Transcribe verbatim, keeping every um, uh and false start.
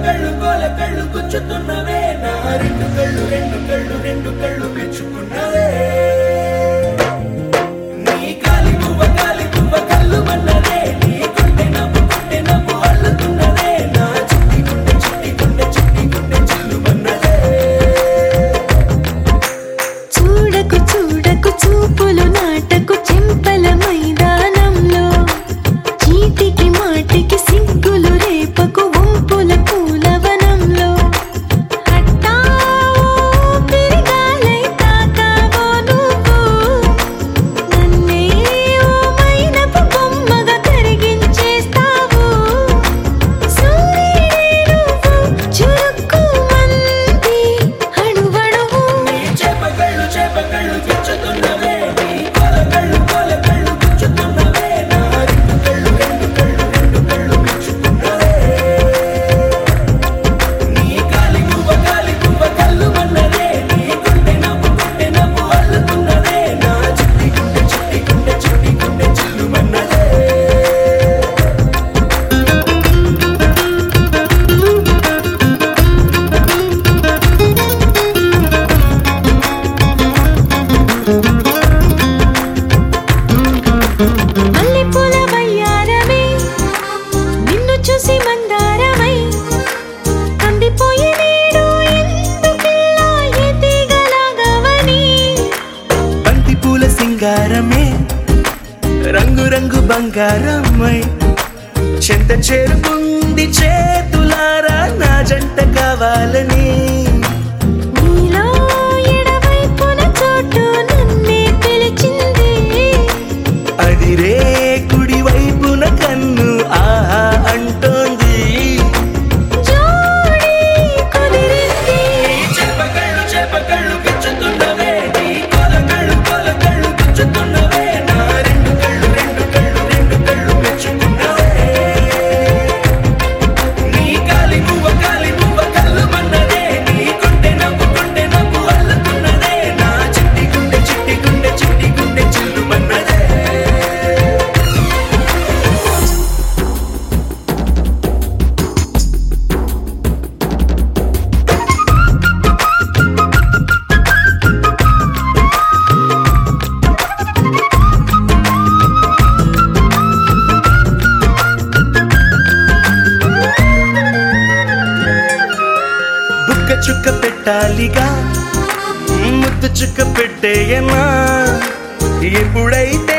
కళ్ళు గోల కళ్ళు గుచ్చుతున్నవే నా రెండు కళ్ళు రెండు కళ్ళు రెండు కళ్ళు మెచ్చుకున్నవే నీ కాలి పువ్వ కాలి పువ్వ కళ్ళు మన్నదే నీ కొంటె నవ్వు కొంటె నవ్వు అల్లుతున్నదే నా చిట్టి గుండె చిట్టి గుండె చిట్టి గుండె చిల్లు మన్నదే చూడకు చూడకు చూపులు నాటకు చెంపల మైదానంలో చీటికి మాటికి సిగ్గులు రేపకు వంపుల పూలవనంలో హట్టావో తిరగాలై తాకావో నువ్వు నన్నే ఓ మైనపు బొమ్మగా కరిగించేస్తావు సూర్యుడే నువ్వు చురుక్కుమంది అణువణువు నీ చేప కళ్ళు చేప కళ్ళు గుచ్చుతున్నవే నీ కోల కళ్ళు కోల కళ్ళు గుచ్చుతున్నవే నా రెండు కళ్ళు రెండు కళ్ళు రెండు కళ్ళు మెచ్చుకున్నవే నీ కాలి పువ్వ కాలి పువ్వ కళ్ళు మన్నదే నీ కొంటె నవ్వు కొంటె నవ్వు అల్లుతున్నదే నా చిట్టి గుండె చిట్టి గుండె చిట్టి గుండె చిల్లు మన్నదే మల్లెపూల వయ్యారమే నిన్ను చూసి మందారమై కందిపోయే నేడు ఎందుకిలా ఎదిగలాగవని బంతి పూల సింగారమే రంగు రంగు బంగారమై చెంత చేరుకుంది చేతులారా నా జంట కావాలని నీలో ఎడవైపున చోటు నన్నే పిలిచింది అదిరే కుడి వైపున కన్ను ఆహా అంటోంది జోడి కుదిరింది చేప కళ్ళు చేప కళ్ళు గుచ్చుతున్నవే నీ కోల కళ్ళు కోల కళ్ళు గుచ్చుతున్నవే నా రెండు కళ్ళు రెండు కళ్ళు రెండు కళ్ళు మెచ్చుకున్నవే నీ కాలి పువ్వ కాలి పువ్వ కళ్ళు మన్నదే నీ కొంటె నవ్వు కొంటె నవ్వు అల్లుతున్నదే నా చిట్టి గుండె చిట్టి గుండె చిట్టి గుండె చిల్లు మన్నదే బుక్క చుక్క పెట్టాలిగా ముద్దు చుక్క పెట్టేయనా ఎప్పుడైతే